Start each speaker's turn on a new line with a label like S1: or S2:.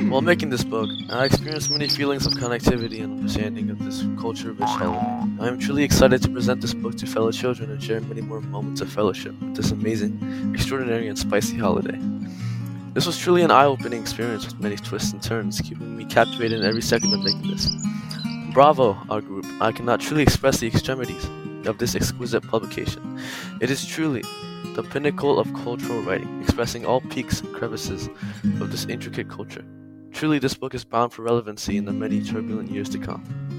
S1: While making this book, I experienced many feelings of connectivity and understanding of this culture-rich holiday. I am truly excited to present this book to fellow children and share many more moments of fellowship with this amazing, extraordinary, and spicy holiday. This was truly an eye-opening experience with many twists and turns, keeping me captivated in every second of making this. Bravo, our group! I cannot truly express the extremities of this exquisite publication. It is truly the pinnacle of cultural writing, expressing all peaks and crevices of this intricate culture. Truly, this book is bound for relevancy in the many turbulent years to come.